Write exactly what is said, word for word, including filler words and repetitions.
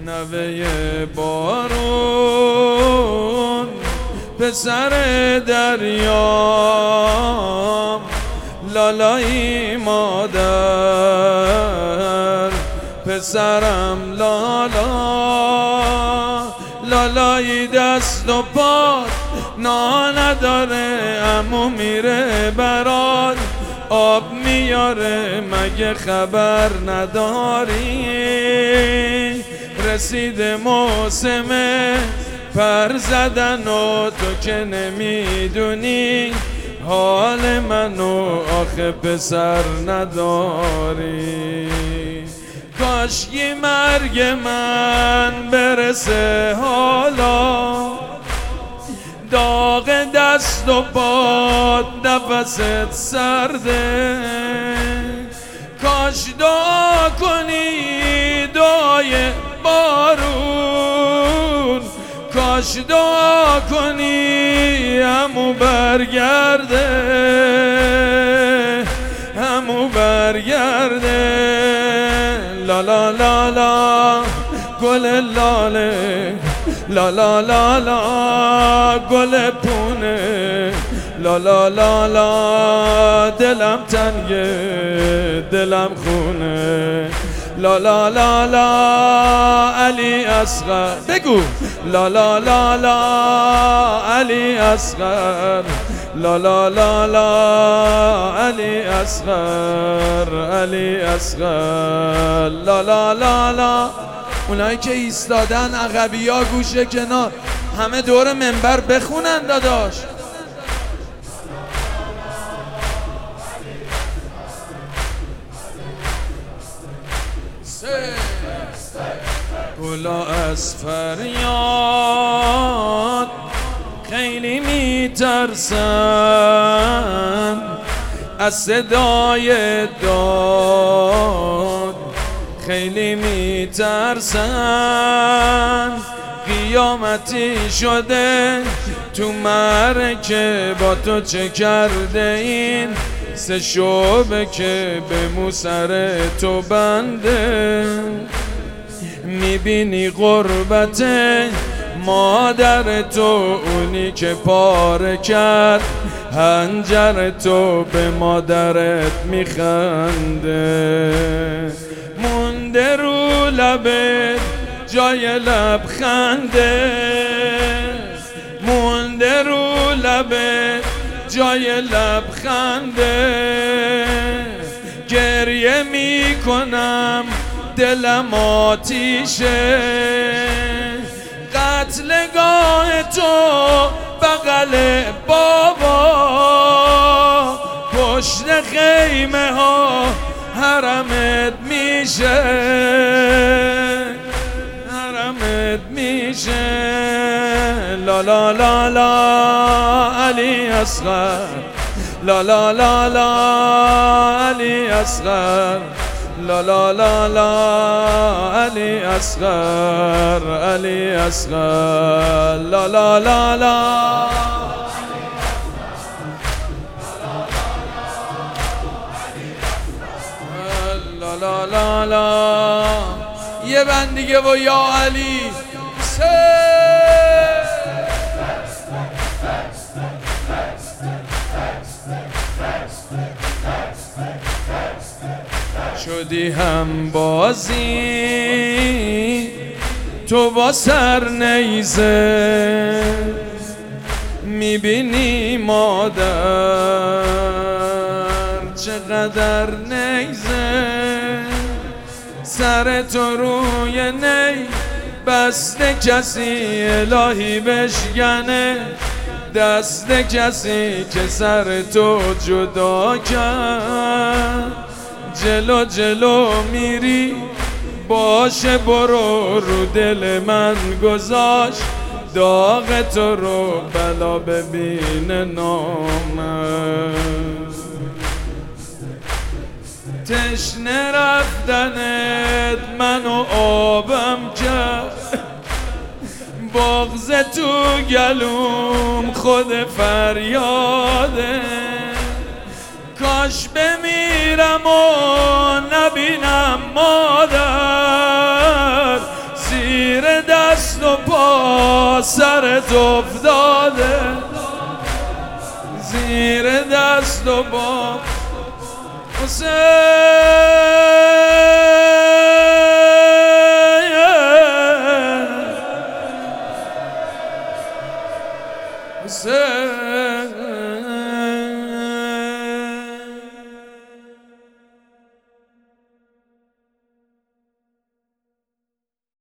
نوه بارون پسر دریام لالایی مادر پسرم لالا لالایی دست و پات نا نداره عمو میره برات آب میاره مگه خبر نداری رسید موسم پر زدن و تو که نمیدونی حال منو آخه پسر نداری کاشکی مرگ من برسه حالا داغ دست و پات نفست سرده کاش دعا کنی دعای بارون کاش دعا کنی همو برگرده همو برگرده لا لا لا لا گل لاله لا لا لا لا گل پونه لا لا لا لا دلم تنگه دلم خونه لا لا لا لا علی اصغر بگو لا لا لا لا علی اصغر لا لا لا لا علی اصغر علی اصغر لا لا لا لا اونایی که ایستادن عقبی ها گوشه کنار همه دور منبر بخونن داداش گلا از فریاد خیلی میترسن از صدای داد خیلی میترسن قیامتی شده تو مرکه با تو چه کرده این سه شعبه که به مو سر تو بنده میبینی غربت مادر تو اونی که پاره کرد هنجر تو به مادرت میخنده مونده رو لبت جای لبخنده مونده رو لبت جای لبخنده گریه میکنم دلم آتیشه قتلگاه تو بغل بابا پشت خیمه ها حرمت میشه حرمت میشه لا لا لا لا علی اصغر لا لا لا لا علی اصغر لا لا لا لا علی اصغر علی اصغر لا لا لا لا لا لا لا لا یه بند دیگه و یا علی سه شدی هم بازی تو با سر نیزه میبینی مادر چقدر نیزه سر تو روی نی بسته کسی الهی بشکنه دست کسی که سر تو جدا کرد جلو جلو میری باشه برو رو دل من گذاشت داغ تو رو بلا ببین نامم تشنه رفتنت منو آبم کرد بغض تو گلوم خود فریاده کاش بمیرم و نبینم مادر با سرت افتاده زیر دست و با حسین